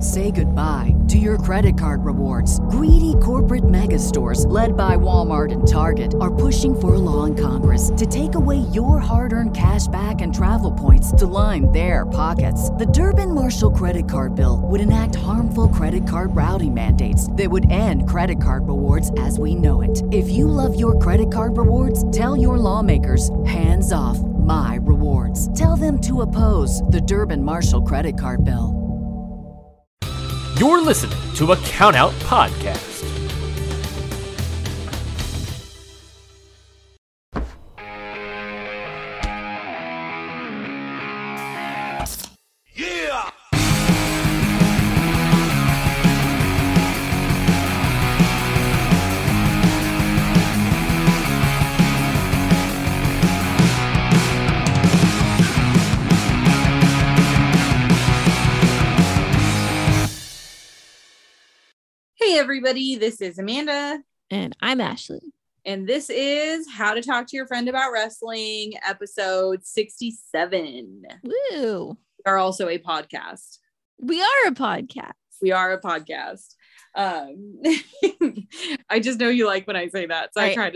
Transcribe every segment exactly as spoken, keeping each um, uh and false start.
Say goodbye to your credit card rewards. Greedy corporate mega stores, led by Walmart and Target, are pushing for a law in Congress to take away your hard-earned cash back and travel points to line their pockets. The Durbin-Marshall credit card bill would enact harmful credit card routing mandates that would end credit card rewards as we know it. If you love your credit card rewards, tell your lawmakers, hands off my rewards. Tell them to oppose the Durbin-Marshall credit card bill. You're listening to a Count Out Podcast. Yeah! Hey everybody, this is Amanda. And I'm Ashley. And this is How to Talk to Your Friend About Wrestling, episode sixty-seven. Woo! We are also a podcast. We are a podcast. We are a podcast. Um, I just know you like when I say that, so I, I try to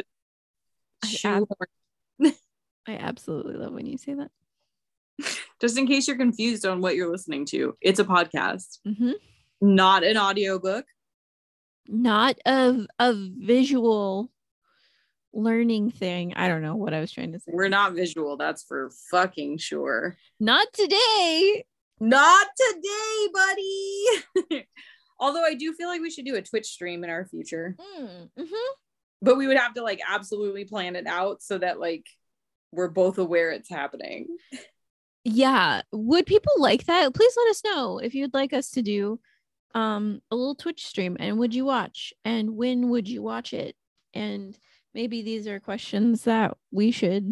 I, ab- I absolutely love when you say that. Just in case you're confused on what you're listening to, it's a podcast, mm-hmm. not an audiobook. Not a, a visual learning thing. I don't know what I was trying to say. We're not visual, that's for fucking sure. Not today. Not today, buddy. Although I do feel like we should do a Twitch stream in our future. Mm-hmm. But we would have to like absolutely plan it out so that like we're both aware it's happening. Yeah. Would people like that? Please let us know if you'd like us to do um a little Twitch stream, and would you watch, and when would you watch it? And maybe these are questions that we should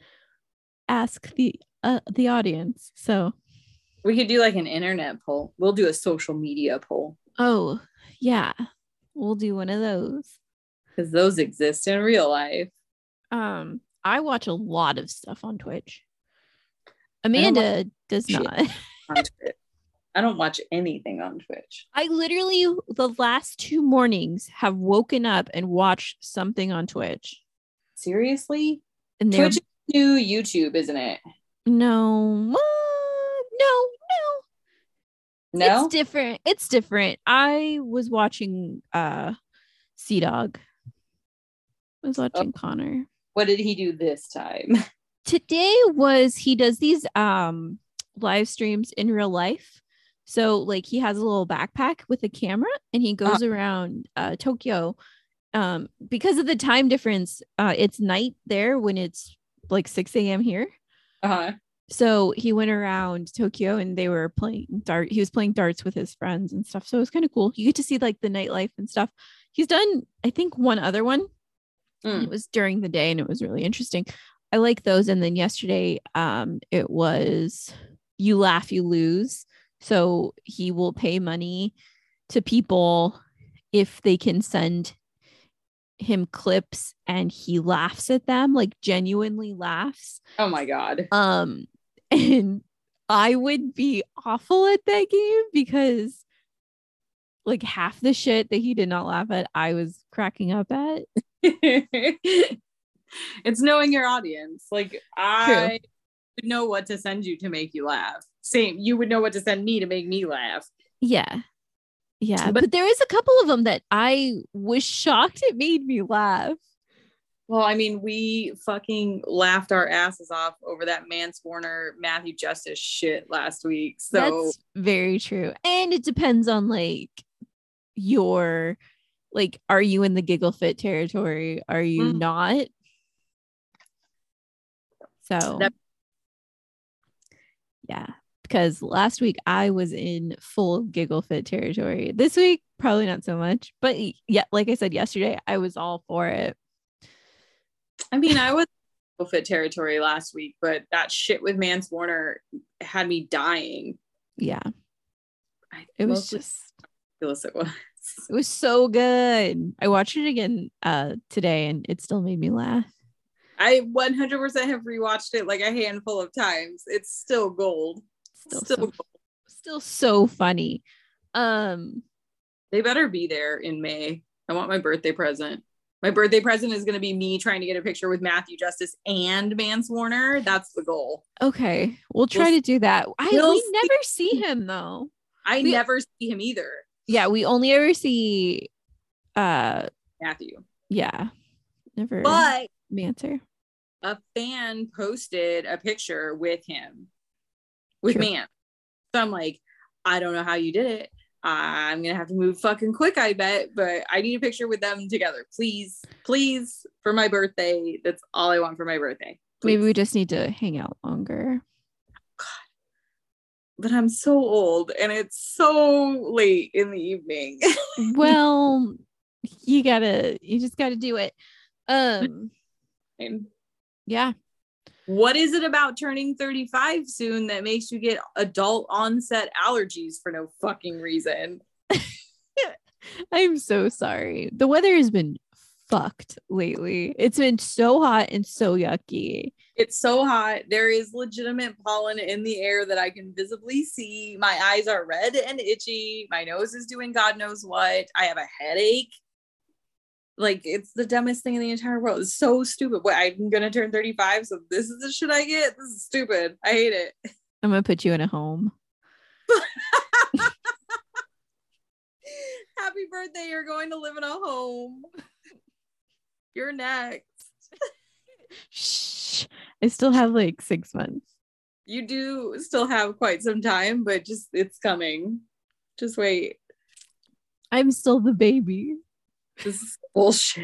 ask the uh, the audience. So we could do like an internet poll. We'll do a social media poll. Oh yeah, we'll do one of those because those exist in real life. um I watch a lot of stuff on Twitch. Amanda does not. On Twitch. I don't watch anything on Twitch. I literally, the last two mornings, have woken up and watched something on Twitch. Seriously? And Twitch is new YouTube, isn't it? No. Uh, no, no. No? It's different. It's different. I was watching uh, Sea Dog. I was watching oh. Connor. What did he do this time? Today was, he does these um live streams in real life. So like he has a little backpack with a camera and he goes uh, around uh, Tokyo. Um, because of the time difference, uh, it's night there when it's like six a.m. here. Uh-huh. So he went around Tokyo and they were playing dart. He was playing darts with his friends and stuff. So it was kind of cool. You get to see like the nightlife and stuff. He's done, I think, one other one. Mm. It was during the day and it was really interesting. I like those. And then yesterday, um, it was You Laugh, You Lose. So he will pay money to people if they can send him clips and he laughs at them, like genuinely laughs. Oh my God. Um, and I would be awful at that game because like half the shit that he did not laugh at, I was cracking up at. It's knowing your audience. Like I True. would know what to send you to make you laugh. Same. You would know what to send me to make me laugh. Yeah. Yeah. But, but there is a couple of them that I was shocked it made me laugh. Well, I mean, we fucking laughed our asses off over that Manscorner Matthew Justice shit last week. So that's very true. And it depends on like your, like, are you in the giggle fit territory? Are you mm. not? So that- yeah. Because last week I was in full giggle fit territory. This week, probably not so much. But yeah, like I said yesterday, I was all for it. I mean, I was in giggle fit territory last week, but that shit with Manscorner had me dying. Yeah. I it was just ridiculous it was. It was so good. I watched it again uh, today and it still made me laugh. I one hundred percent have rewatched it like a handful of times. It's still gold. Still, still, so, still so funny. Um, they better be there in May. I want my birthday present. My birthday present is going to be me trying to get a picture with Matthew Justice and Mance Warner. That's the goal. Okay, we'll try We'll- to do that. I we'll we see. never see him though. I We- never see him either, Yeah, we only ever see. Uh, Matthew. yeah, never. But Mancer. a fan posted a picture with him, with True. Mance. So I'm like, I don't know how you did it. I'm gonna have to move fucking quick, I bet, but I need a picture with them together, please, please, for my birthday. That's all I want for my birthday. Please. Maybe we just need to hang out longer. But I'm so old and it's so late in the evening. Well, you gotta, you just gotta do it. Um, And yeah. what is it about turning thirty-five soon that makes you get adult onset allergies for no fucking reason? I'm so sorry. The weather has been fucked lately. It's been so hot and so yucky. It's so hot. There is legitimate pollen in the air that I can visibly see. My eyes are red and itchy. My nose is doing God knows what. I have a headache. Like, it's the dumbest thing in the entire world. It's so stupid. But I'm gonna turn thirty-five, so this is the shit I get. This is stupid. I hate it. I'm gonna put you in a home. Happy birthday. You're going to live in a home. You're next. Shh. I still have like six months. You do still have quite some time, but just it's coming. Just wait. I'm still the baby. This is bullshit.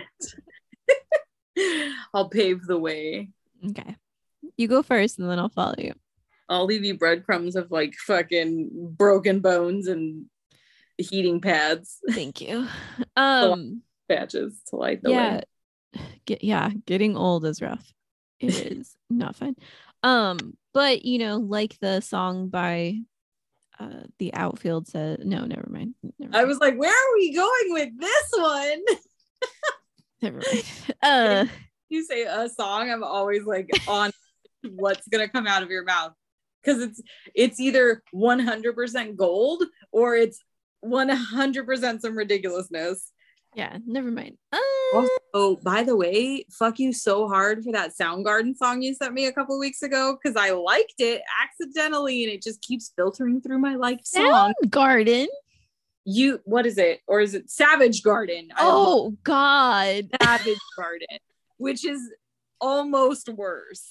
I'll pave the way. Okay. You go first and then I'll follow you. I'll leave you breadcrumbs of like fucking broken bones and heating pads, Thank you. Um patches to light the yeah. way. Get yeah, getting old is rough. It is not fun. Um, but you know, like the song by uh the outfield said, no, never mind. Never I mind. was like, where are we going with this one? Never mind. Uh You say a song, I'm always like on what's gonna come out of your mouth. Because it's it's either one hundred percent gold or it's one hundred percent some ridiculousness. yeah, never mind. Uh, Also, by the way, fuck you so hard for that Soundgarden song you sent me a couple weeks ago because I liked it accidentally and it just keeps filtering through my liked song. Garden. You, what is it? Or is it Savage Garden? I love Oh God. Savage Garden, which is almost worse.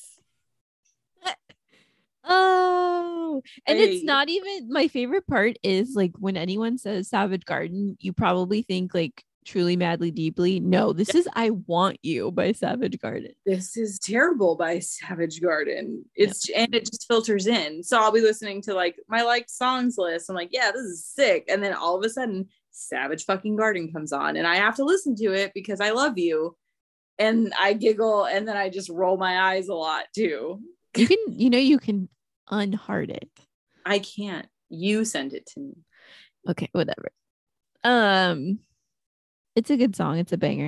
Oh, and Hey. it's not even my favorite part is like when anyone says Savage Garden, you probably think like Truly Madly Deeply. No, this is I Want You by Savage Garden. This is terrible by Savage Garden. It's and it just filters in. So I'll be listening to like my liked songs list. I'm like, yeah, this is sick. And then all of a sudden, Savage fucking Garden comes on, and I have to listen to it because I love you. And I giggle, and then I just roll my eyes a lot too. You can, you know, you can unheart it. I can't. You send it to me. Okay, whatever. Um, it's a good song. It's a banger.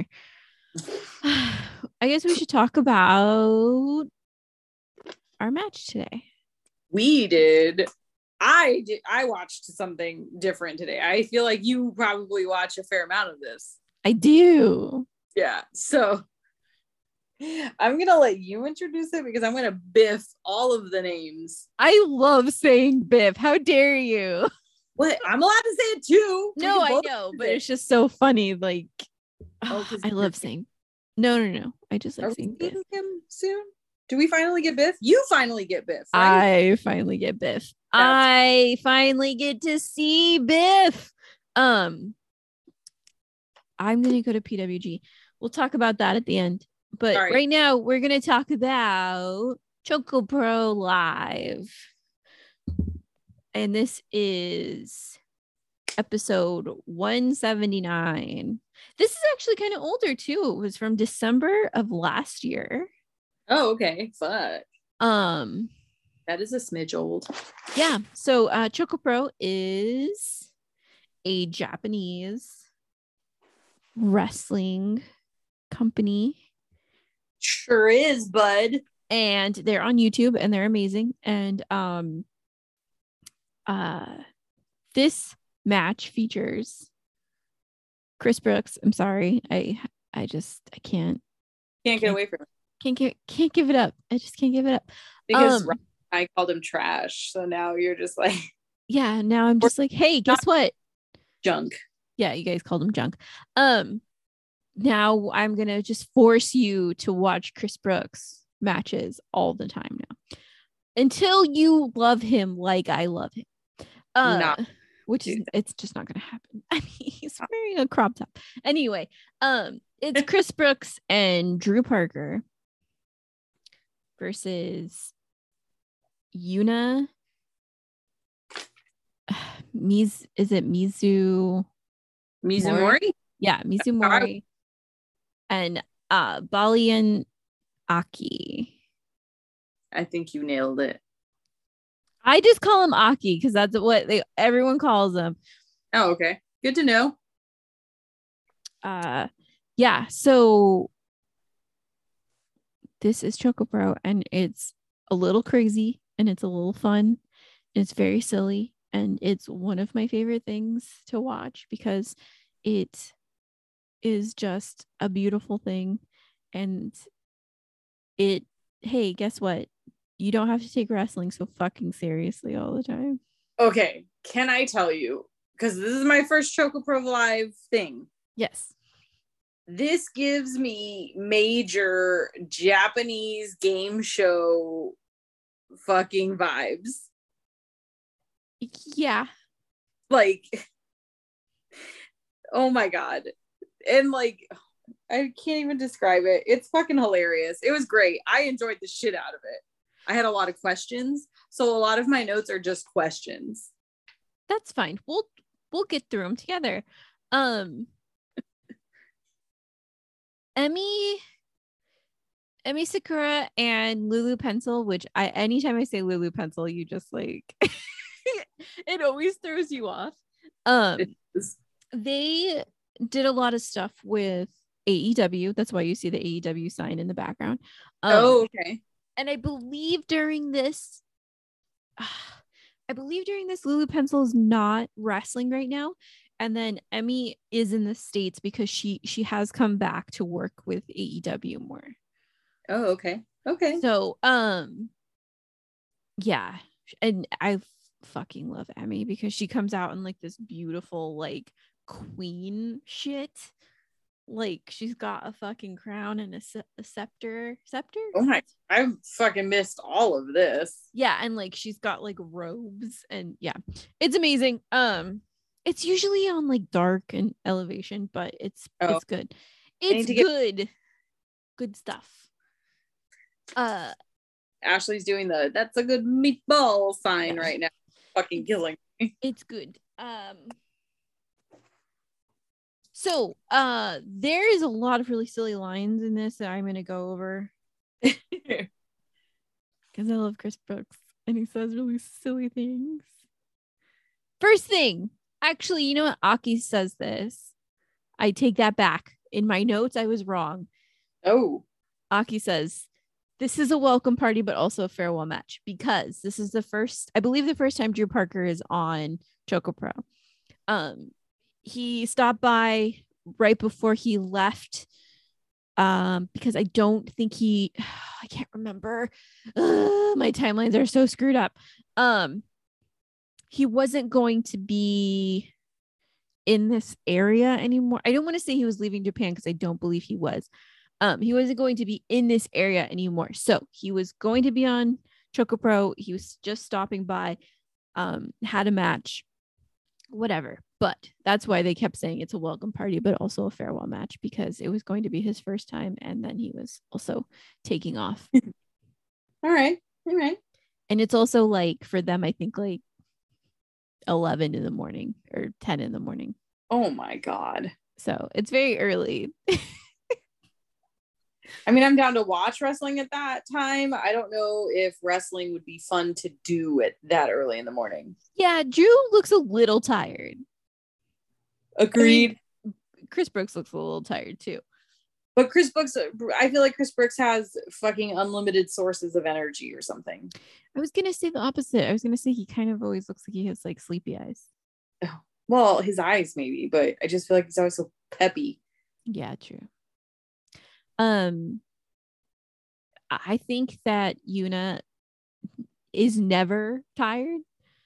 I guess we should talk about our match today. We did. I did. I watched something different today. I feel like you probably watch a fair amount of this. I do. Yeah. So I'm gonna let you introduce it because I'm gonna biff all of the names. I love saying Biff. How dare you? What? I'm allowed to say it too. We No, can I both know, use but it. it's just so funny. Like, Oh, oh, 'cause I you're- love saying. No, no, no. I just Are like we saying Biff. seeing him soon? Do we finally get Biff? You finally get Biff, right? I finally get Biff. I finally get to see Biff. Um, I'm gonna go to P W G. We'll talk about that at the end. But All right. right now, we're gonna talk about Choco Pro Live, and this is episode one seventy-nine. This is actually kind of older too. It was from December of last year. Oh, okay. Fuck. Um. That is a smidge old. Yeah. So uh Choco Pro is a Japanese wrestling company, Sure is, bud. and they're on YouTube and they're amazing. And um uh this match features Chris Brooks. I'm sorry. I I just I can't Can't get away from it. Can't get can't give it up. I just can't give it up. Because Um, I called him trash. So now you're just like yeah, now I'm just like, hey, guess what? junk. Yeah, you guys called him junk. Um, now I'm gonna just force you to watch Chris Brooks matches all the time now. Until you love him like I love him. Uh Not which is it's just not gonna happen. I mean, he's wearing a crop top. Anyway, um, it's Chris Brooks and Drew Parker versus Yuna. Miz is it Mizu Mizumori? Yeah, Mizumori and uh Bali and Aki. I think you nailed it. I just call him Aki because that's what they everyone calls him. Oh, okay. Good to know. Uh yeah, so this is Chocopro and it's a little crazy and it's a little fun. It's very silly and it's one of my favorite things to watch because it is just a beautiful thing and it hey, guess what? You don't have to take wrestling so fucking seriously all the time. Okay. Can I tell you? Because this is my first Chocopro Live thing. Yes. This gives me major Japanese game show fucking vibes. Yeah. Like, oh my God. And like, I can't even describe it. It's fucking hilarious. It was great. I enjoyed the shit out of it. I had a lot of questions. So a lot of my notes are just questions. That's fine. We'll we'll get through them together. Um Emmy Emmy Sakura and Lulu Pencil, which I anytime I say Lulu Pencil, you just like it always throws you off. Um they did a lot of stuff with A E W. That's why you see the A E W sign in the background. Um, oh, okay. And I believe during this, uh, I believe during this, Lulu Pencil is not wrestling right now. And then Emmy is in the States because she she has come back to work with A E W more. Oh, okay. Okay. So, um, yeah. And I fucking love Emmy because she comes out in like this beautiful, like, queen shit. Like she's got a fucking crown and a, a scepter scepter oh my I fucking missed all of this. Yeah, and like she's got like robes and yeah, it's amazing. Um it's usually on like Dark and Elevation, but it's oh. it's good it's good get- good stuff. uh Ashley's doing the that's a good meatball sign yeah. right now, fucking killing me. It's good. um So, uh, there is a lot of really silly lines in this that I'm going to go over because I love Chris Brooks and he says really silly things. First thing, actually, you know what? Aki says this. I take that back. In my notes, I was wrong. Oh. Aki says, this is a welcome party, but also a farewell match because this is the first, I believe the first time Drew Parker is on Chocopro. Um, He stopped by right before he left um, because I don't think he, I can't remember. Ugh, my timelines are so screwed up. Um, he wasn't going to be in this area anymore. I don't want to say he was leaving Japan because I don't believe he was. Um, he wasn't going to be in this area anymore. So he was going to be on Chocopro. He was just stopping by, um, had a match, whatever. But that's why they kept saying it's a welcome party, but also a farewell match because it was going to be his first time. And then he was also taking off. All right. All right. And it's also like for them, I think like eleven in the morning or ten in the morning. Oh my God. So it's very early. I mean, I'm down to watch wrestling at that time. I don't know if wrestling would be fun to do at that early in the morning. Yeah, Drew looks a little tired. Agreed. I mean, Chris Brooks looks a little tired too. But Chris Brooks, I feel like Chris Brooks has fucking unlimited sources of energy or something. I was going to say the opposite. I was going to say he kind of always looks like he has like sleepy eyes. Oh, Well, his eyes maybe, but I just feel like he's always so peppy. Yeah, true. Um, I think that Yuna is never tired.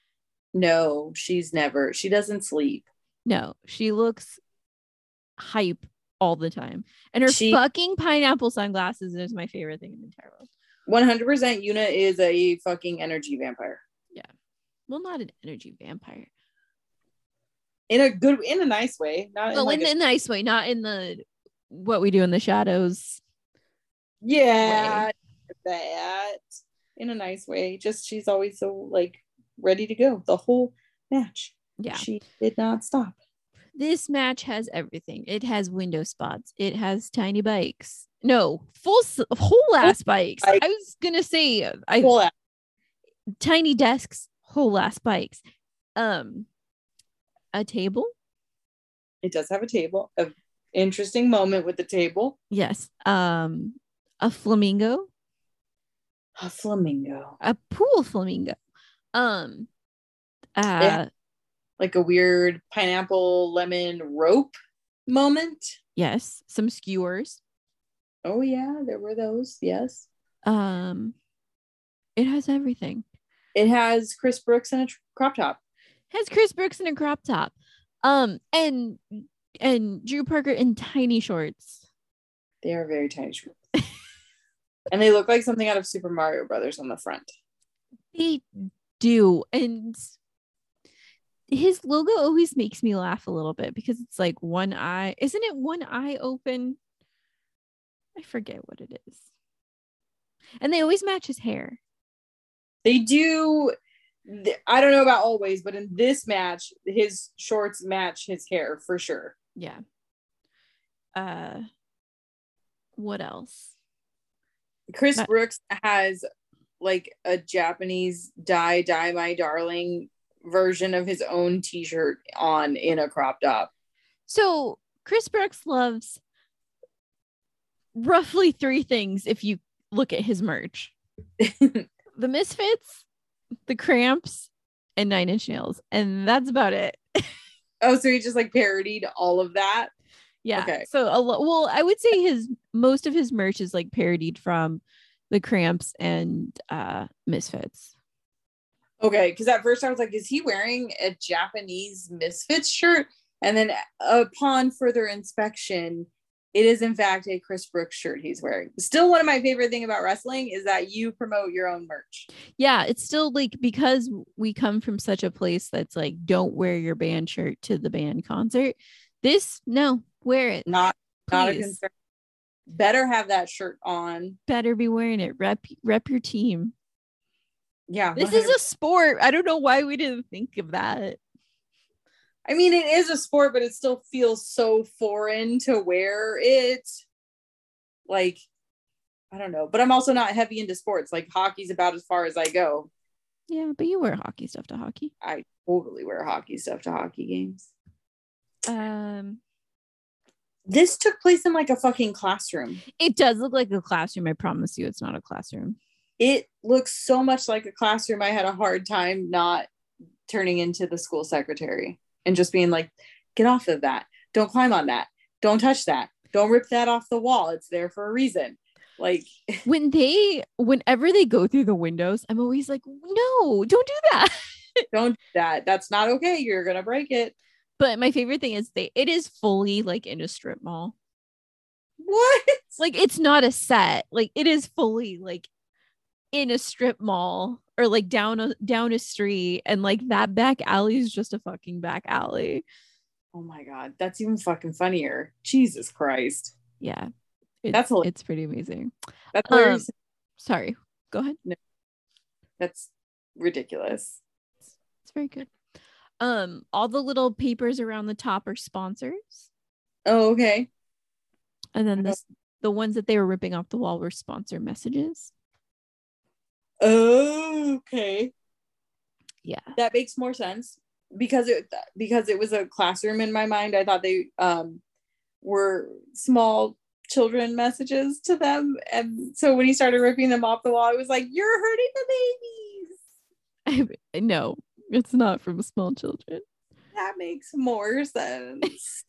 No, she's never. She doesn't sleep. No, she looks hype all the time. And her She fucking pineapple sunglasses is my favorite thing in the entire world. one hundred percent Yuna is a fucking energy vampire. Yeah. Well, not an energy vampire. In a good, in a nice way. Not Well, in, like in a, the nice way, not in the what we do in the shadows. yeah, way. That in a nice way. Just she's always so like ready to go the whole match. Yeah. She did not stop. This match has everything. It has window spots. It has tiny bikes. No, full whole ass bikes. I was gonna say I whole ass. Tiny desks, whole ass bikes. Um, a table. It does have a table. An interesting moment with the table. Yes. Um, a flamingo. A flamingo. A pool flamingo. Um, uh. Yeah. Like a weird pineapple lemon rope moment. Yes. Some skewers. Oh yeah, there were those. Yes. Um, it has everything. It has Chris Brooks in a crop top. It has Chris Brooks in a crop top. Um, and and Drew Parker in tiny shorts. They are very tiny shorts. And they look like something out of Super Mario Brothers on the front. They do. And his logo always makes me laugh a little bit because it's like one eye. Isn't it one eye open? I forget what it is. And they always match his hair. They do. I don't know about always, but in this match, his shorts match his hair for sure. Yeah. Uh, what else? Chris that- Brooks has like a Japanese die, die my darling version of his own t-shirt on in a crop top. So Chris Brooks loves roughly three things if you look at his merch. The Misfits, the Cramps, and Nine Inch Nails. And that's about it. Oh, so he just like parodied all of that? Yeah. Okay. So a lo- well, I would say his most of his merch is like parodied from the Cramps and uh Misfits. Okay, because at first I was like, is he wearing a Japanese Misfits shirt? And then upon further inspection, it is in fact a Chris Brooks shirt he's wearing. Still, one of my favorite thing about wrestling is that you promote your own merch. Yeah, it's still like because we come from such a place that's like, don't wear your band shirt to the band concert. This, no, wear it. Not, please. not a concern. Better have that shirt on. Better be wearing it. Rep, rep your team. Yeah, this one hundred percent is a sport. I don't know why we didn't think of that. I mean, it is a sport, but it still feels so foreign to wear it. Like, I don't know. But I'm also not heavy into sports. Like, hockey's about as far as I go. Yeah, but you wear hockey stuff to hockey. I totally wear hockey stuff to hockey games. Um, this took place in like a fucking classroom. It does look like a classroom. I promise you, it's not a classroom. It looks so much like a classroom. I had a hard time not turning into the school secretary and just being like, get off of that. Don't climb on that. Don't touch that. Don't rip that off the wall. It's there for a reason. Like when they, whenever they go through the windows, I'm always like, no, don't do that. Don't do that. That's not okay. You're going to break it. But my favorite thing is they, it is fully like in a strip mall. What? Like, it's not a set. Like, it is fully like in a strip mall or like down a down a street, and like that back alley is just a fucking back alley. Oh my god, that's even fucking funnier. Jesus Christ. Yeah, it's, that's hilarious. It's pretty amazing. That's um, sorry, go ahead. No, that's ridiculous. It's, it's very good. Um, all the little papers around the top are sponsors. Oh, okay. And then this, the ones that they were ripping off the wall were sponsor messages. Oh, okay. Yeah, that makes more sense because it because it was a classroom in my mind. I thought they um were small children messages to them, and so when he started ripping them off the wall, I was like, "You're hurting the babies." I, no, it's not from small children. that makes more sense.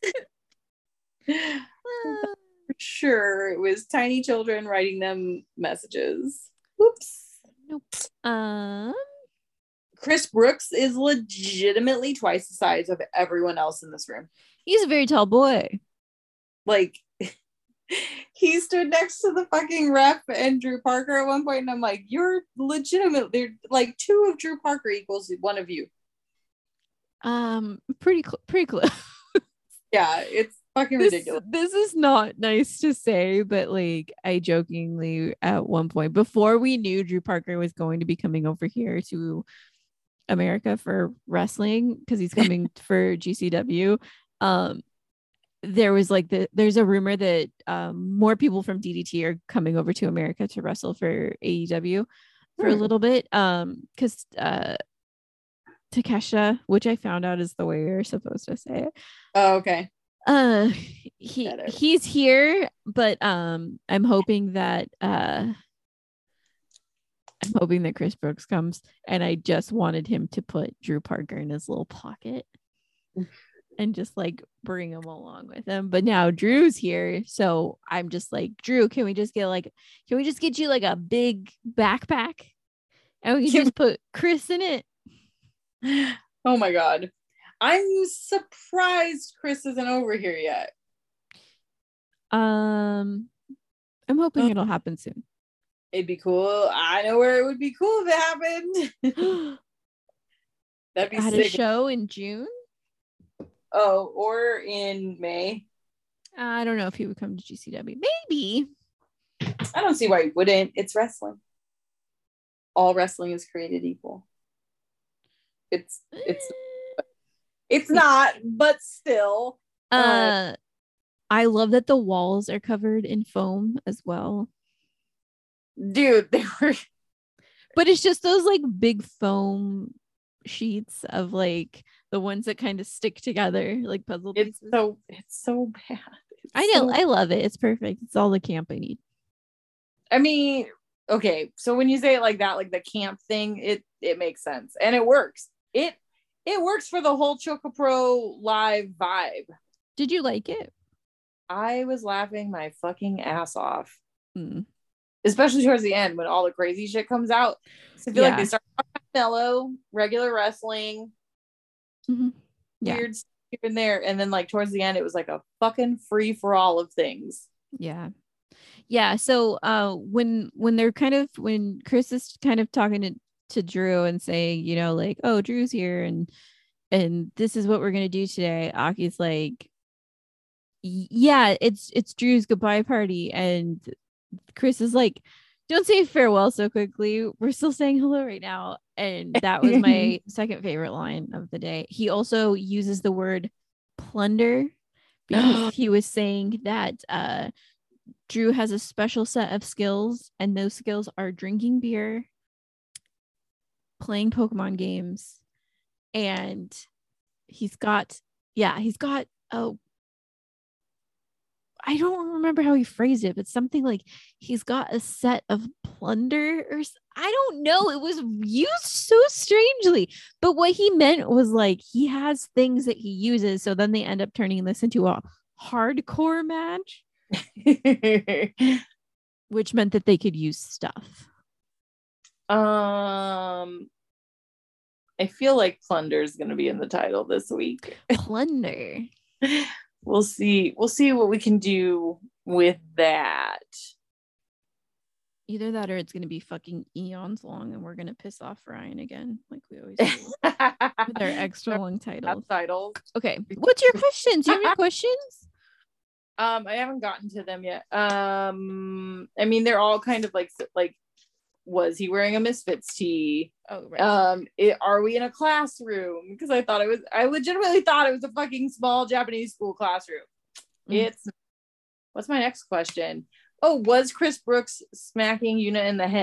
For sure, it was tiny children writing them messages. Whoops. Nope. Um, Chris Brooks is legitimately twice the size of everyone else in this room. he's a very tall boy. Like, he stood next to the fucking ref and Drew Parker at one point, and I'm like, you're legitimate. They're like two of Drew Parker equals one of you. Um, pretty cl- pretty close. Yeah, it's fucking This, ridiculous. this is not nice to say, but like I jokingly at one point before we knew Drew Parker was going to be coming over here to America for wrestling because he's coming for G C W. Um, there was like the there's a rumor that um more people from D D T are coming over to America to wrestle for A E W for Hmm. a little bit. Um, because uh, Takesha, which I found out is the way you're supposed to say it. Oh, okay. Uh, he Better. he's here, but um, I'm hoping that uh, I'm hoping that Chris Brooks comes, and I just wanted him to put Drew Parker in his little pocket and just like bring him along with him. But now Drew's here, so I'm just like, Drew, can we just get like, can we just get you like a big backpack, and we can Can- just put Chris in it? Oh my god. I'm surprised Chris isn't over here yet. Um, I'm hoping Oh. it'll happen soon. It'd be cool. I know where it would be cool if it happened. That'd be At a sick. show in June. Oh, or in May. I don't know if he would come to G C W. Maybe. I don't see why he wouldn't. It's wrestling. All wrestling is created equal. It's it's it's not, but still. Uh, I love that the walls are covered in foam as well. Dude, they were But it's just those like big foam sheets of like the ones that kind of stick together like puzzle it's pieces. so it's so bad. It's I know. so- I love it. It's perfect. It's all the camp I need. I mean, okay, so when you say it like that, like the camp thing, it it makes sense and it works. It it works for the whole Chocopro live vibe. Did you like it? I was laughing my fucking ass off, Mm. especially towards the end when all the crazy shit comes out. So I feel like Yeah. they start mellow, regular wrestling, Mhm. Yeah. weird stuff here and there, and then like towards the end, it was like a fucking free for all of things. Yeah. Yeah. So uh when when they're kind of when Chris is kind of talking to, to Drew and saying, you know, like, oh, Drew's here and and this is what we're gonna do today, Aki's like, "Y- yeah, it's it's Drew's goodbye party. And Chris is like, don't say farewell so quickly. We're still saying hello right now. And that was my second favorite line of the day. He also uses the word plunder because he was saying that uh Drew has a special set of skills, and those skills are drinking beer, playing Pokemon games, and he's got, yeah, he's got, oh, I don't remember how he phrased it, but something like he's got a set of plunder or s- I don't know. It was used so strangely, but what he meant was like he has things that he uses. So then they end up turning this into a hardcore match, which meant that they could use stuff. um, I feel like Plunder is going to be in the title this week. Plunder. We'll see. We'll see what we can do with that. Either that or it's going to be fucking eons long and we're going to piss off Ryan again, like we always do with our extra long titles. Titles. Okay. What's your questions? Do you have any questions? Um, I haven't gotten to them yet. Um, I mean, they're all kind of like like, was he wearing a Misfits tee? Oh, right. Um, it, are we in a classroom? Because I thought it was, I legitimately thought it was a fucking small Japanese school classroom. Mm. It's, what's my next question? Oh, was Chris Brooks smacking Yuna in the head?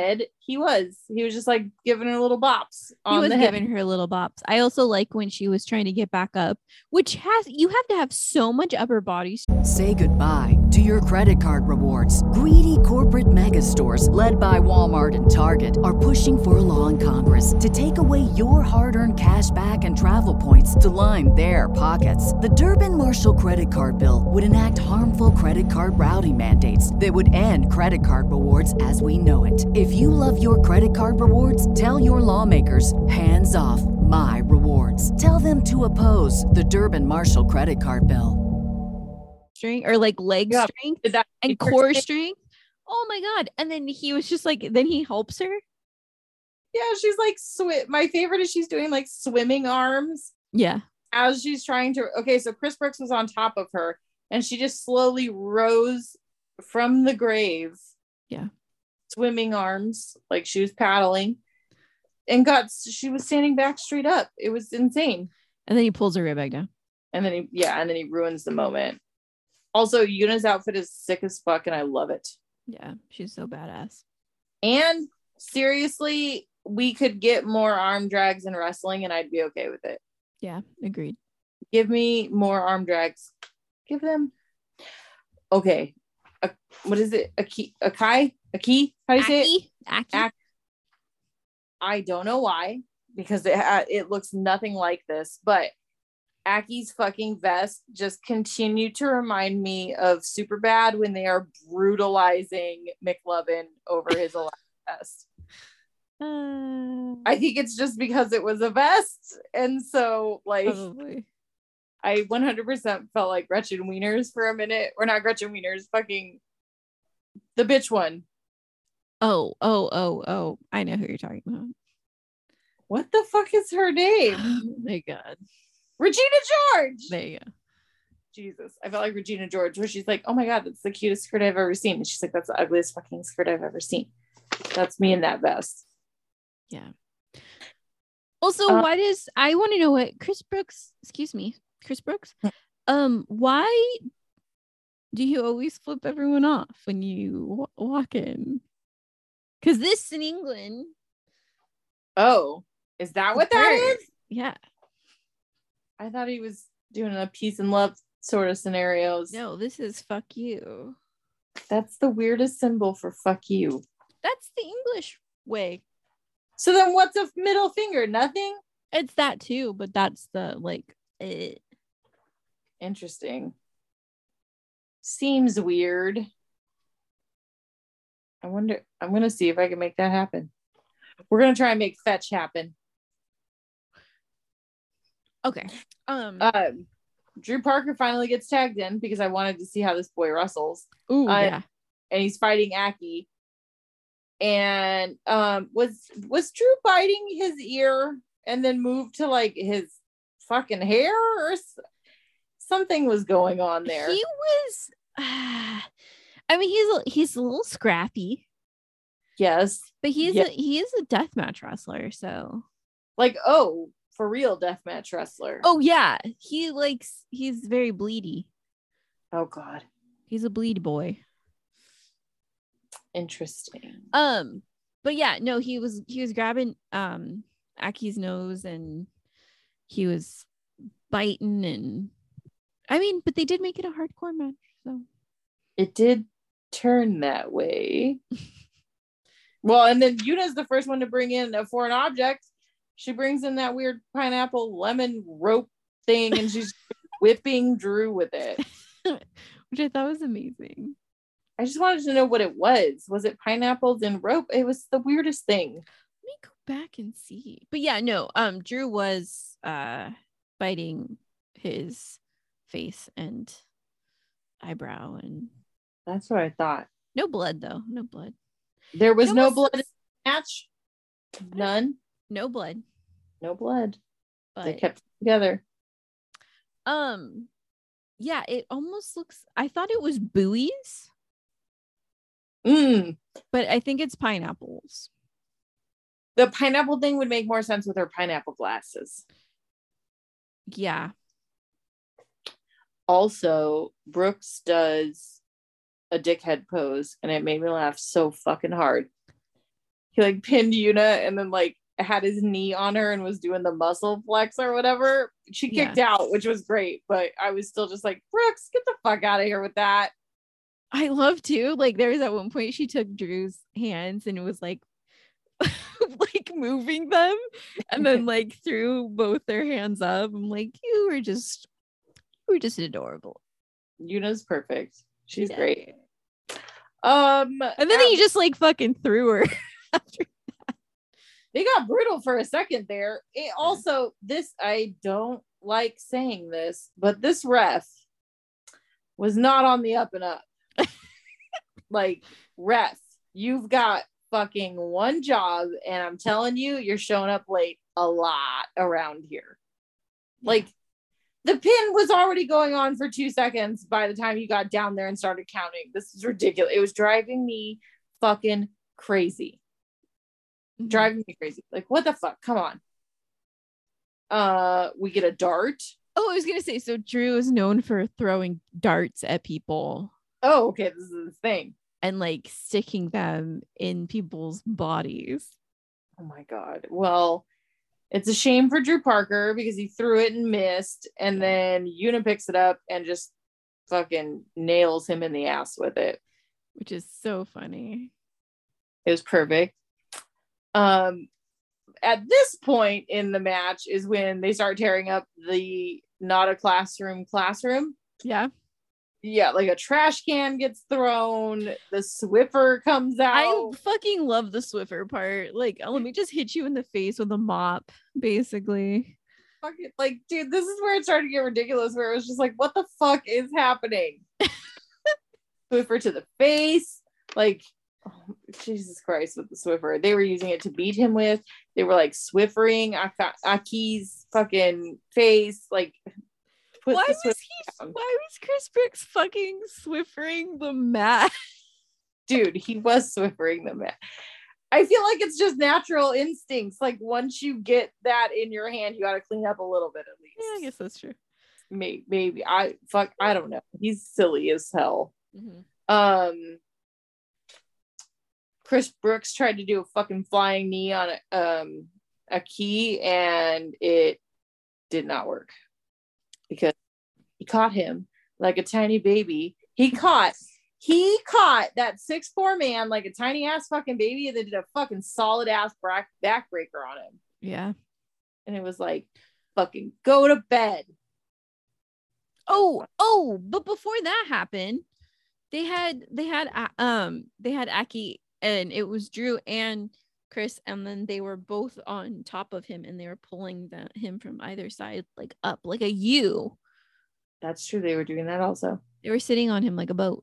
he was. He was just like giving her little bops. On He was the head. giving her little bops. I also like when she was trying to get back up, which has you have to have so much upper body. Say goodbye to your credit card rewards. Greedy corporate mega stores, led by Walmart and Target, are pushing for a law in Congress to take away your hard-earned cash back and travel points to line their pockets. The Durbin-Marshall credit card bill would enact harmful credit card routing mandates that would end credit card rewards as we know it. If you love your credit card rewards, tell your lawmakers, hands off my rewards. Tell them to oppose the Durbin-Marshall credit card bill. String or like leg Yeah. string Did that and core string. Oh my god. And then he was just like, then he helps her. Yeah, she's like swi- my favorite is she's doing like swimming arms Yeah. as she's trying to. Okay, so Chris Brooks was on top of her and she just slowly rose from the grave. Yeah. Swimming arms, like she was paddling, and got she was standing back straight up. It was insane. And then he pulls her right back down. And then he yeah, and then he ruins the moment. Also, Yuna's outfit is sick as fuck, and I love it. Yeah, she's so badass. And seriously, we could get more arm drags in wrestling, and I'd be okay with it. Yeah, agreed. Give me more arm drags. Give them. Okay. A, what is it? A key? A kai? A key? How do you say it? Aki. Aki. I don't know why, because it ha- it looks nothing like this, but Aki's fucking vest just continued to remind me of Superbad when they are brutalizing McLovin over his Alaska vest. Uh, I think it's just because it was a vest, and so like probably. I one hundred percent felt like Gretchen Wieners for a minute, or not Gretchen Wieners, fucking the bitch one. Oh, oh, oh, oh. I know who you're talking about. What the fuck is her name? Oh my god. Regina George. There you go. Jesus, I felt like Regina George, where she's like, "Oh my god, that's the cutest skirt I've ever seen," and she's like, "That's the ugliest fucking skirt I've ever seen." That's me in that vest. Yeah. Also, Uh, why does I want to know what Chris Brooks, excuse me, Chris Brooks, um, why do you always flip everyone off when you w- walk in? Because this in England, Oh, is that what that is? yeah, I thought he was doing a peace and love sort of scenarios. no, this is fuck you. That's the weirdest symbol for fuck you. That's the English way. So then what's a middle finger? Nothing? It's that too, but that's the like. Eh. Interesting. Seems weird. I wonder, I'm going to see if I can make that happen. We're going to try and make fetch happen. Okay. Um. Um, Drew Parker finally gets tagged in because I wanted to see how this boy wrestles. Ooh, uh, yeah. And he's fighting Aki. And um, was was Drew biting his ear and then moved to like his fucking hair or s- something was going on there? He was. Uh, I mean, he's a, he's a little scrappy, Yes. but he's Yeah. a he is a deathmatch wrestler. So. Like, oh, for real deathmatch wrestler. Oh yeah, he likes. He's very bleedy. Oh God. He's a bleed boy. Interesting. Um, but yeah, no, he was he was grabbing um Aki's nose and he was biting and I mean, but they did make it a hardcore match, so It did turn that way. Well, and then Yuna's the first one to bring in a foreign object. She brings in that weird pineapple lemon rope thing and she's whipping Drew with it. which I thought was amazing. I just wanted to know what it was. Was it pineapples and rope? It was the weirdest thing. Let me go back and see. But yeah, no, um, Drew was uh biting his face and eyebrow and That's what I thought. no blood though. No blood. There was It no almost blood in looks- the match. None. No blood. No blood. They But kept it together. um yeah, it almost looks I thought it was buoys, Mm. but I think it's pineapples. The pineapple thing would make more sense with her pineapple glasses. Yeah. Also, Brooks does a dickhead pose, and it made me laugh so fucking hard. he like pinned Yuna and then like had his knee on her and was doing the muscle flex or whatever. She kicked yeah. out, which was great, but I was still just like, Brooks, get the fuck out of here with that. I love too. Like there was at one point she took Drew's hands and it was like like moving them and then like threw both their hands up. I'm like, you were just you were just adorable. Yuna's perfect. She's yeah. great. Um and then um, he just like fucking threw her after that. They got brutal for a second there. It also, this, I don't like saying this, but this ref was not on the up and up. Like, ref, you've got fucking one job, and I'm telling you, you're showing up late a lot around here. Yeah. Like, the pin was already going on for two seconds by the time you got down there and started counting. This is ridiculous. It was driving me fucking crazy. Mm-hmm. Driving me crazy. Like, what the fuck? Come on. Uh, we get a dart. Oh, I was gonna say, so Drew is known for throwing darts at people. Oh, okay. This is the thing. And like sticking them in people's bodies. Oh my god. Well, it's a shame for Drew Parker because he threw it and missed, and then Yuna picks it up and just fucking nails him in the ass with it, which is so funny. It was perfect. Um, at this point in the match is when they start tearing up the not a classroom classroom. Yeah. Yeah, like a trash can gets thrown, the Swiffer comes out. I fucking love the Swiffer part. Like, oh, let me just hit you in the face with a mop, basically. Fucking, like, dude, this is where it started to get ridiculous, where it was just like, what the fuck is happening? Swiffer to the face. Like, oh, Jesus Christ, with the Swiffer. They were using it to beat him with. They were like Swiffering Ak- Aki's fucking face. Like, Why was he? Down. Why was Chris Brooks fucking Swiffering the mat? Dude, he was Swiffering the mat. I feel like it's just natural instincts. Like once you get that in your hand, you got to clean up a little bit at least. Yeah, I guess that's true. Maybe, maybe I fuck. I don't know. He's silly as hell. Mm-hmm. Um, Chris Brooks tried to do a fucking flying knee on a, um a key, and it did not work. Because he caught him like a tiny baby. He caught, he caught that six foot four man like a tiny ass fucking baby, and then did a fucking solid ass back backbreaker on him. Yeah. And it was like, fucking go to bed. Oh, oh, but before that happened, they had they had um they had Aki, and it was Drew and Chris, and then they were both on top of him and they were pulling the, him from either side, like up, like a U. That's true. They were doing that also. They were sitting on him like a boat.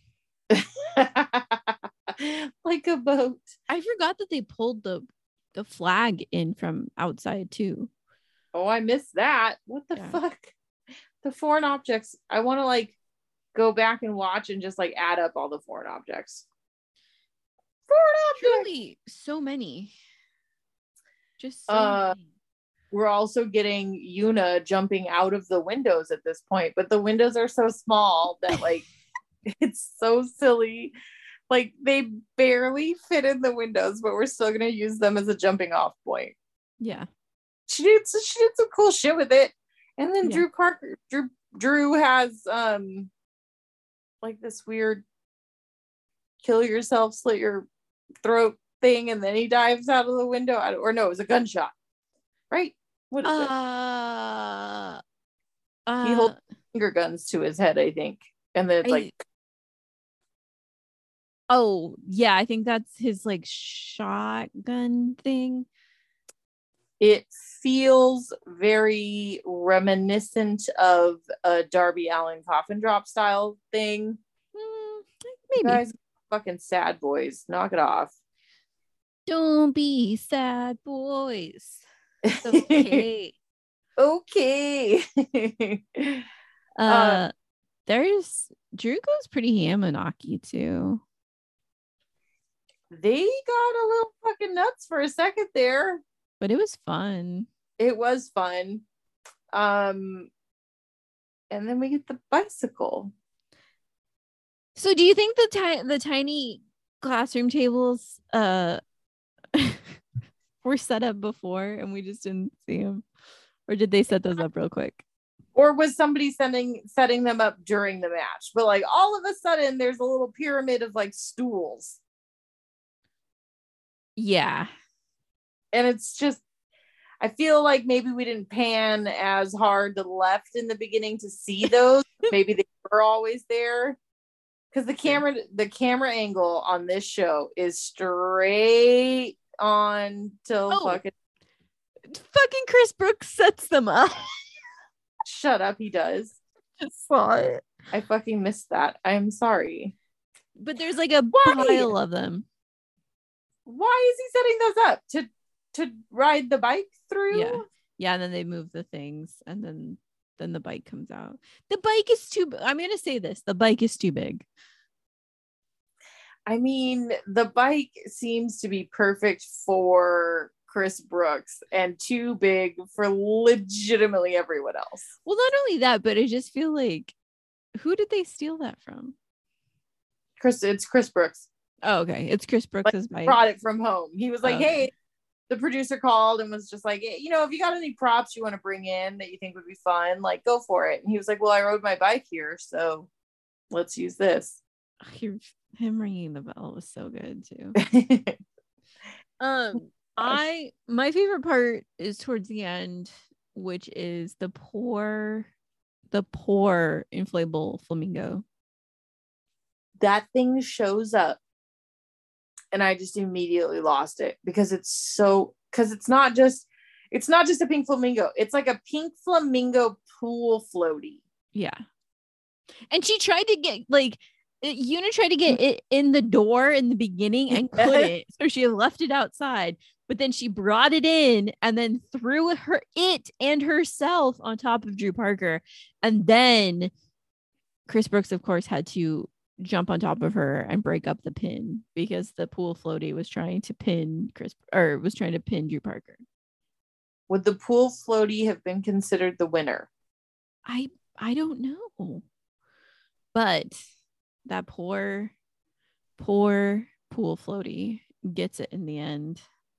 Like a boat. I forgot that they pulled the the flag in from outside too. Oh, I missed that. What the yeah. fuck? The foreign objects. I want to like go back and watch and just like add up all the foreign objects. Truly, so many. Just so uh, many. We're also getting Yuna jumping out of the windows at this point, but the windows are so small that like it's so silly. Like they barely fit in the windows, but we're still gonna use them as a jumping off point. Yeah, she did. She did some cool shit with it, and then yeah. Drew Parker, Drew Drew has um like this weird kill yourself, slit your throat thing, and then he dives out of the window. Or no, it was a gunshot, right? What is uh, it? Uh, he holds finger guns to his head, I think, and then it's I, like, oh yeah, I think that's his like shotgun thing. It feels very reminiscent of a Darby Allin coffin drop style thing. Mm, maybe. You guys, fucking sad boys, knock it off. Don't be sad boys. It's okay. Okay. uh, uh there's Drew goes pretty ham on Aki too. They got a little fucking nuts for a second there, but it was fun. It was fun. Um and then we get the bicycle. So do you think the ti- the tiny classroom tables uh were set up before and we just didn't see them? Or did they set those up real quick? Or was somebody sending setting them up during the match? But like all of a sudden there's a little pyramid of like stools. Yeah. And it's just, I feel like maybe we didn't pan as hard to the left in the beginning to see those. Maybe they were always there. Because the camera, the camera angle on this show is straight on till Oh. fucking Fucking Chris Brooks sets them up. shut up. He does. Just saw it. I fucking missed that. I'm sorry. But there's like a Why? pile of them. Why is he setting those up to to ride the bike through? Yeah. Yeah, and then they move the things and then then the bike comes out. The bike is too b- I'm going to say this. The bike is too big. I mean, the bike seems to be perfect for Chris Brooks and too big for legitimately everyone else. Well, not only that, but I just feel like who did they steal that from? Chris, it's Chris Brooks. Oh, okay. It's Chris Brooks's bike. Brought it from home. He was like, Oh, okay. hey, the producer called and was just like, hey, you know, if you got any props you want to bring in that you think would be fun, like go for it. And he was like, well, I rode my bike here, so let's use this. He- him ringing the bell was so good too. Um, I my favorite part is towards the end, which is the poor, the poor inflatable flamingo. That thing shows up and I just immediately lost it because it's so, because it's not just, it's not just a pink flamingo. It's like a pink flamingo pool floaty. Yeah, and she tried to get like. Una tried to get it in the door in the beginning and couldn't, so she left it outside. But then she brought it in and then threw her it and herself on top of Drew Parker, and then Chris Brooks, of course, had to jump on top of her and break up the pin because the pool floaty was trying to pin Chris or was trying to pin Drew Parker. Would the pool floaty have been considered the winner? I I don't know, but. That poor, poor pool floaty gets it in the end.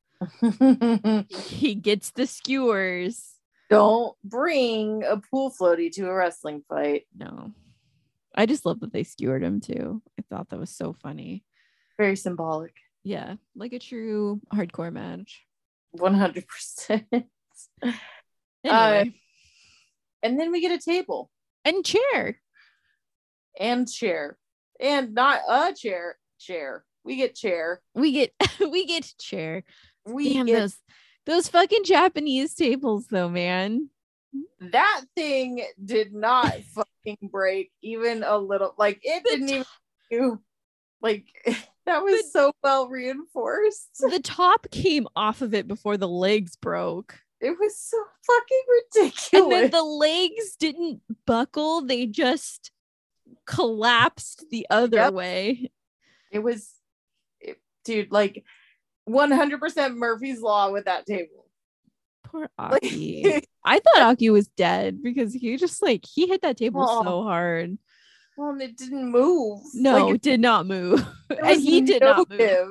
He gets the skewers. Don't bring a pool floaty to a wrestling fight. No. I just love that they skewered him too. I thought that was so funny. Very symbolic. Yeah, like a true hardcore match. one hundred percent. Anyway. Uh, and then we get a table. And chair. And chair. And not a chair. Chair. We get chair. We get we get chair. We Damn, get those those fucking Japanese tables though, man. that thing did not fucking break even a little. Like it The didn't t- even do, like that was The- so well reinforced. The top came off of it before the legs broke. It was so fucking ridiculous. And then the legs didn't buckle, they just collapsed the other Yep. way. It was, it, dude, like one hundred percent Murphy's Law with that table. Poor Like- Aki. I thought Aki was dead because he just like he hit that table Oh. so hard. Well, and it didn't move. No, Like, it did not move. it And was he did not move. no-give.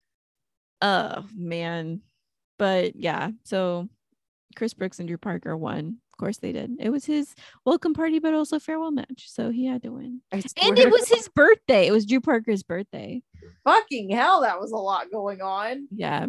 Oh man. But yeah, so Chris Brooks and Drew Parker won. Of course they did. It was his welcome party, but also farewell match. So he had to win. I And swear it to was God, his birthday. It was Drew Parker's birthday. fucking hell, that was a lot going on. Yeah.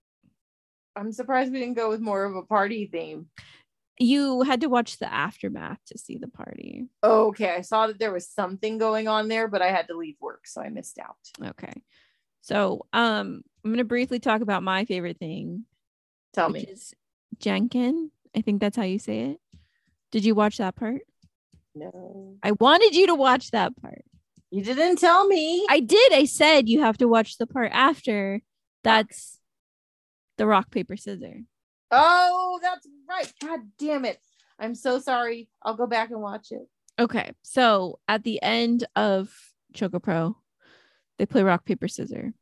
I'm surprised we didn't go with more of a party theme. You had to watch the aftermath to see the party. Okay, I saw that there was something going on there, but I had to leave work, so I missed out. Okay. So um I'm gonna briefly talk about my favorite thing. Tell which me. is Jenkin. I think that's how you say it. Did you watch that part? No. I wanted you to watch that part. You didn't tell me. I did. I said you have to watch the part after. That's the rock, paper, scissors. Oh, that's right. God damn it. I'm so sorry. I'll go back and watch it. Okay. So at the end of Choco Pro, they play rock, paper, scissors.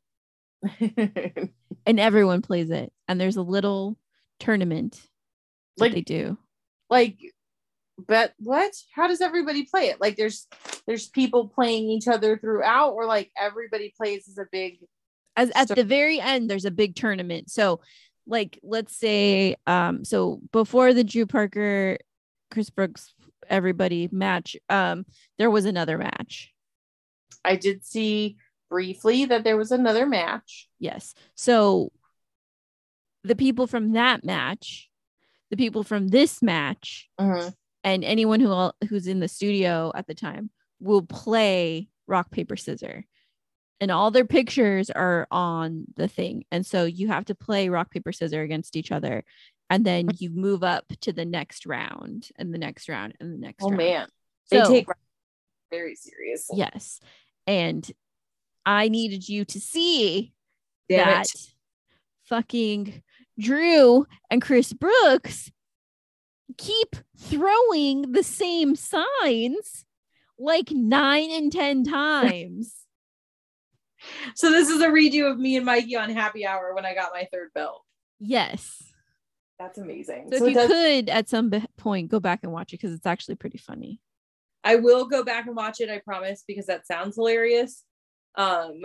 And everyone plays it. And there's a little tournament that Like- they do. like, but what? How does everybody play it? Like, there's there's people playing each other throughout, or like everybody plays as a big. As at So- the very end, there's a big tournament. So, like, let's say, um, so before the Drew Parker, Chris Brooks, everybody match, um, there was another match. I did see briefly that there was another match. Yes. So the people from that match, the people from this match, Mhm. and anyone who all, who's in the studio at the time will play rock, paper, scissors. And all their pictures are on the thing. And so you have to play rock, paper, scissors against each other. And then you move up to the next round and the next round and the next Oh round. man, So, they take very seriously. yes. And I needed you to see Damn that it. fucking Drew and Chris Brooks keep throwing the same signs like nine and ten times. So this is a redo of me and Mikey on Happy Hour when I got my third belt. Yes. That's amazing. So, So if it you does- could at some be- point go back and watch it because it's actually pretty funny. I will go back and watch it, I promise, because that sounds hilarious. Um,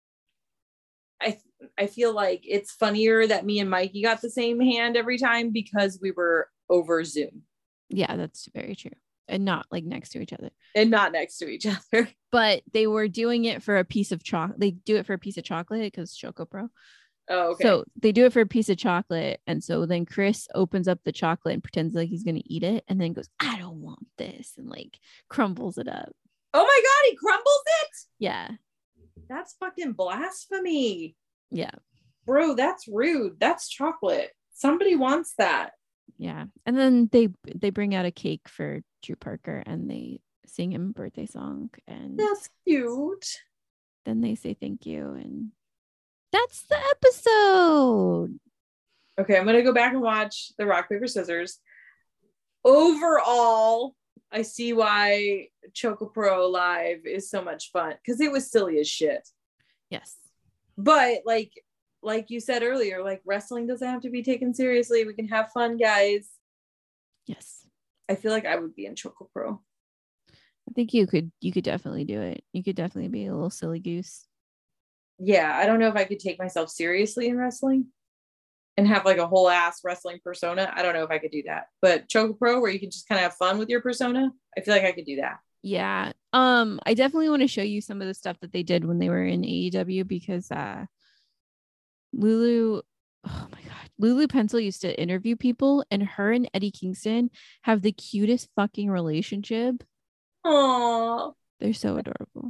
I I feel like it's funnier that me and Mikey got the same hand every time because we were over Zoom Yeah, that's very true. And not like next to each other. and not next to each other. But they were doing it for a piece of chocolate. They do it for a piece of chocolate because Choco Pro. Oh, okay. So they do it for a piece of chocolate. And so then Chris opens up the chocolate and pretends like he's going to eat it. And then goes, I don't want this. And like crumbles it up. Oh my God, he crumbles it. Yeah. That's fucking blasphemy. Yeah. Bro, that's rude. That's chocolate. Somebody wants that. Yeah. And then they they bring out a cake for Drew Parker and they sing him a birthday song. And That's cute. then they say thank you. And that's the episode. Okay, I'm gonna go back and watch the rock, paper, scissors. Overall, I see why Choco Pro Live is so much fun because it was silly as shit. Yes. But like like you said earlier, like wrestling doesn't have to be taken seriously. We can have fun, guys. Yes. I feel like I would be in Choco Pro. I think you could you could definitely do it. You could definitely be a little silly goose. Yeah, I don't know if I could take myself seriously in wrestling and have like a whole ass wrestling persona. I don't know if I could do that. But Choco Pro, where you can just kind of have fun with your persona, I feel like I could do that. Yeah. Um, I definitely want to show you some of the stuff that they did when they were in A E W because uh Lulu, oh my god, Lulu Pencil used to interview people and her and Eddie Kingston have the cutest fucking relationship. Aww. They're so adorable.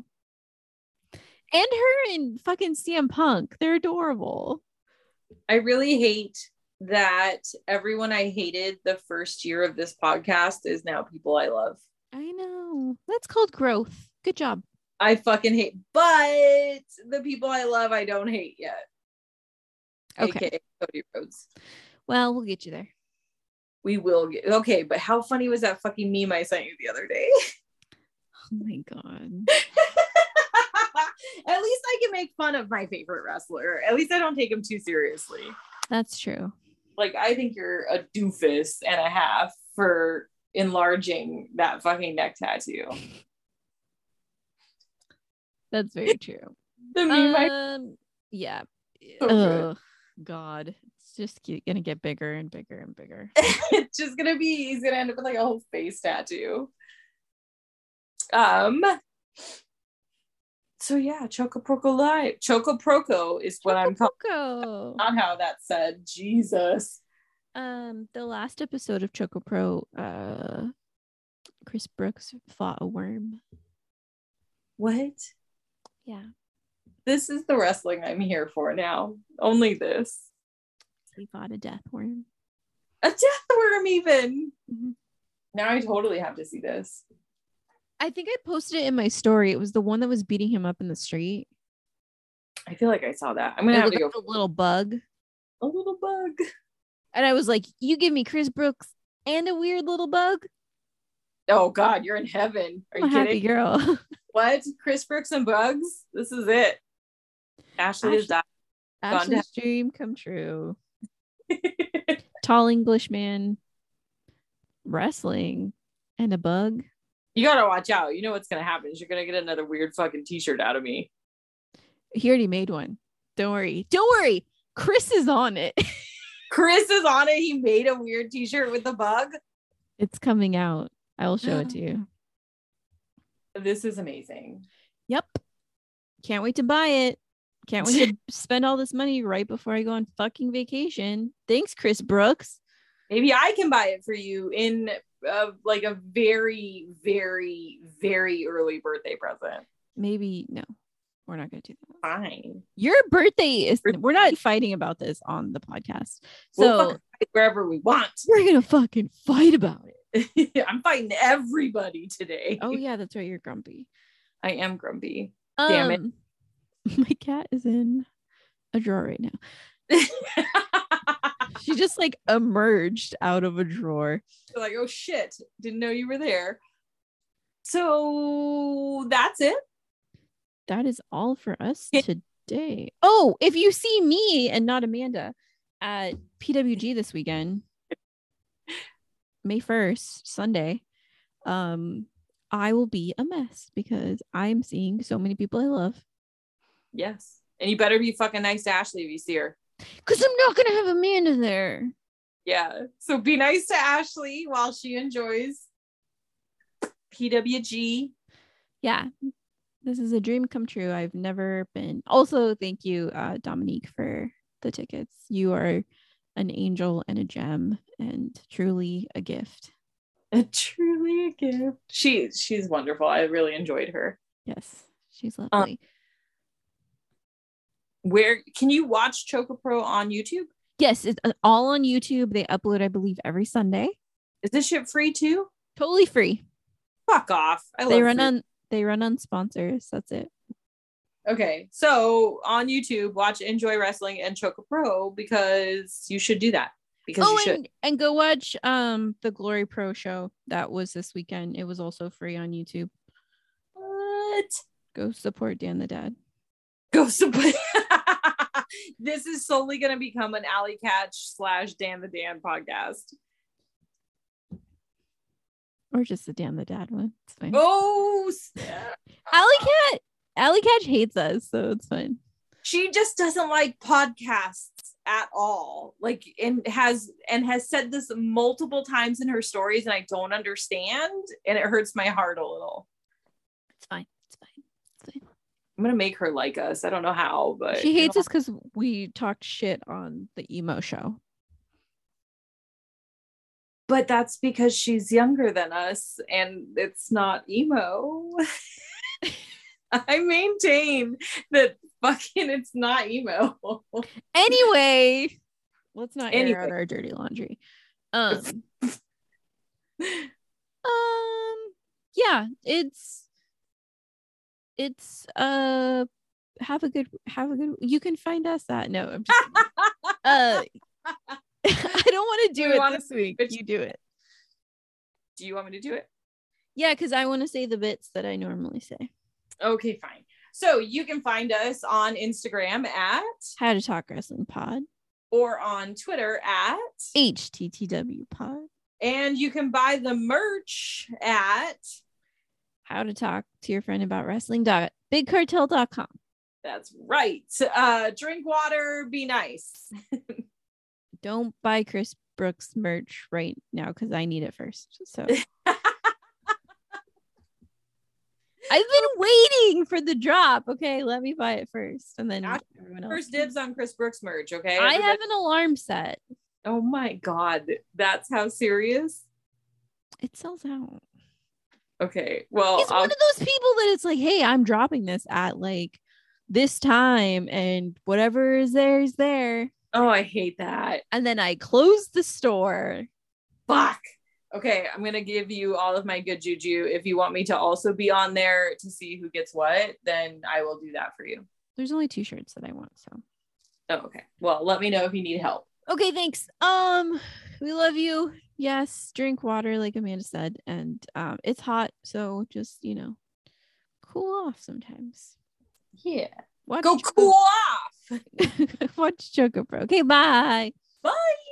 And her and fucking C M Punk, they're adorable. I really hate that everyone I hated the first year of this podcast is now people I love. I know. That's called growth. Good job. I fucking hate, but the people I love, I don't hate yet. Okay. A K A Cody Rhodes. Well, we'll get you there. We will get, okay, but how funny was that fucking meme I sent you the other day? Oh my god. At least I can make fun of my favorite wrestler. At least I don't take him too seriously. That's true. Like, I think you're a doofus and a half for enlarging that fucking neck tattoo. That's very true. The meme I Um, yeah. So good. Ugh, God, it's just ge- gonna get bigger and bigger and bigger. it's just gonna be, he's gonna end up with like a whole face tattoo. Um so yeah, Choco Proco Live. Choco Proco is what I'm calling, Choco. not how that's said. Jesus. Um, the last episode of Choco Pro, uh, Chris Brooks fought a worm. What? Yeah, This is the wrestling I'm here for now. Only this. he fought a death worm. A death worm even. Mhm. Now I totally have to see this. I think I posted it in my story. It was the one that was beating him up in the street. I feel like I saw that. I'm gonna It have to looked go like a little bug. a little bug. And I was like, you give me Chris Brooks and a weird little bug? Oh God, you're in heaven. Are I'm a you happy kidding? girl. What? Chris Brooks and bugs? This is it. Ashley is that. Ashley's dream come true. Tall Englishman, wrestling, and a bug. You gotta watch out. You know what's gonna happen is you're gonna get another weird fucking t-shirt out of me. He already made one. Don't worry. Don't worry. Chris is on it. Chris is on it. He made a weird t-shirt with the bug. It's coming out. I will show it to you. This is amazing. Yep. Can't wait to buy it. Can't wait to spend all this money right before I go on fucking vacation. Thanks, Chris Brooks. Maybe I can buy it for you in uh, like a very, very, very early birthday present. Maybe no. We're not going to do that. Fine. Your birthday is. We're not fighting about this on the podcast. We'll So fight wherever we want. we're going to fucking fight about it. I'm fighting everybody today. Oh, yeah. That's right. You're grumpy. I am grumpy. Um, Damn it. My cat is in a drawer right now. She just like emerged out of a drawer. You're like, oh shit, didn't know you were there. So that's it. That is all for us today. Oh, if you see me and not Amanda at P W G this weekend, May first, Sunday, um, I will be a mess because I'm seeing so many people I love. Yes. And you better be fucking nice to Ashley if you see her. Because I'm not going to have Amanda there. Yeah. So be nice to Ashley while she enjoys P W G. Yeah. This is a dream come true. I've never been. Also, thank you, uh, Dominique, for the tickets. You are an angel and a gem and truly a gift. A truly a gift. She, she's wonderful. I really enjoyed her. Yes. She's lovely. Um, where can you watch Chocopro on YouTube? Yes, it's all on YouTube. They upload, I believe, every Sunday. Is this shit free too? Totally free. Fuck off. I They love run free. on they run on sponsors. That's it. Okay, so on YouTube, watch Enjoy Wrestling and Chocopro because you should do that. Because Oh, you should. and, and go watch um the Glory Pro show that was this weekend. It was also free on YouTube. What? Go support Dan the Dad. Go support. This is solely going to become an Alley Catch slash Dan the Dan podcast. Or just the Dan the Dad one. It's fine. Oh, snap. Alley Cat Alley Catch hates us, so it's fine. She just doesn't like podcasts at all. Like, and has and has said this multiple times in her stories, and I don't understand, and it hurts my heart a little. It's fine. It's fine. It's fine. I'm gonna make her like us. I don't know how, but She hates you know. us because we talked shit on the emo show. But that's because she's younger than us, and it's not emo. I maintain that fucking it's not emo. Anyway, let's not air Anyway. out our dirty laundry. Um, um, yeah, it's it's uh have a good have a good. You can find us at no. I'm just uh. I don't want to do Do we it wanna this week. switch- You do it. Do you want me to do it? Yeah, because I want to say the bits that I normally say. Okay, fine. So you can find us on Instagram at How to Talk Wrestling Pod. or on Twitter at, H T T W Pod. and you can buy the merch at, How to Talk to Your Friend About Wrestling dot big cartel dot com. that's right. Uh, drink water, be nice. Don't buy Chris Brooks merch right now because I need it first. So I've been waiting for the drop. Okay, let me buy it first, and then Now, everyone else. First dibs on Chris Brooks merch, okay? I Everybody- have an alarm set. Oh my God, that's how serious? It sells out. Okay, well, He's I'll- one of those people that it's like, hey, I'm dropping this at like this time, and whatever is there is there. oh, I hate that. And then I close the store. Fuck. Okay, I'm gonna give you all of my good juju. If you want me to also be on there to see who gets what, then I will do that for you. There's only two shirts that I want, so Oh, okay. Well, let me know if you need help. okay, thanks. Um, we love you. Yes, drink water, like Amanda said, and um, it's hot, so just you know, cool off sometimes. Yeah. Watch Go Choco- cool off. Watch Chocopro. Okay, bye. Bye.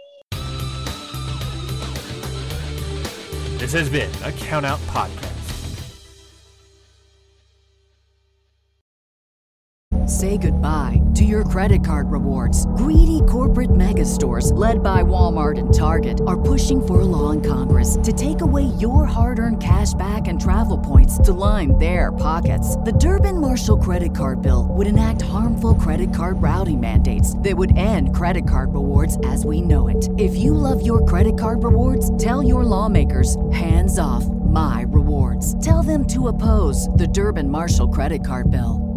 This has been a Count Out Podcast. say goodbye to your credit card rewards. Greedy corporate mega stores, led by Walmart and Target, are pushing for a law in Congress to take away your hard-earned cash back and travel points to line their pockets. The Durbin-Marshall credit card bill would enact harmful credit card routing mandates that would end credit card rewards as we know it. If you love your credit card rewards, tell your lawmakers, hands off my rewards. Tell them to oppose the Durbin-Marshall credit card bill.